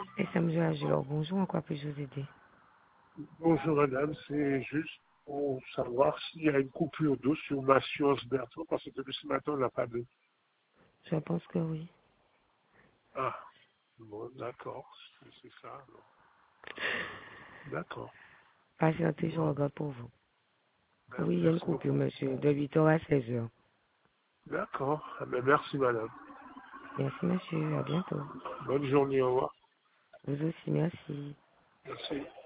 Et ça me alors bonjour, en quoi puis-je vous aider? Bonjour madame, c'est juste pour savoir s'il y a une coupure d'eau sur ma assurance Bertrand, parce que depuis ce matin, on n'a pas d'eau. Je pense que oui. Ah, bon, d'accord, c'est ça alors. D'accord. Patientez, je Bon, regarde pour vous. Oui, il y a une merci coupure, beaucoup. monsieur, de 8 heures à 16 heures. D'accord, ah ben, merci madame. Merci, monsieur, à bientôt. Bonne journée, au revoir. Vous aussi, merci. Merci.